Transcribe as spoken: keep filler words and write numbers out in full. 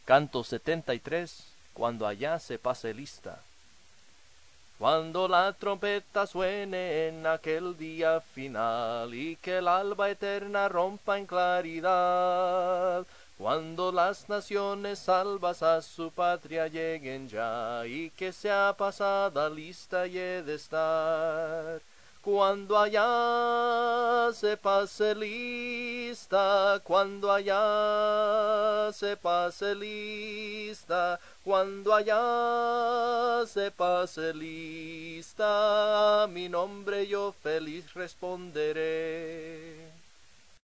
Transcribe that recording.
Canto setenta y tres. Cuando allá se pase lista. Cuando la trompeta suene en aquel día final y que el alba eterna rompa en claridad, cuando las naciones salvas a su patria lleguen ya y que sea pasada lista y he de estar. Cuando allá se pase lista, cuando allá se pase lista, cuando allá se pase lista, a mi nombre yo feliz responderé.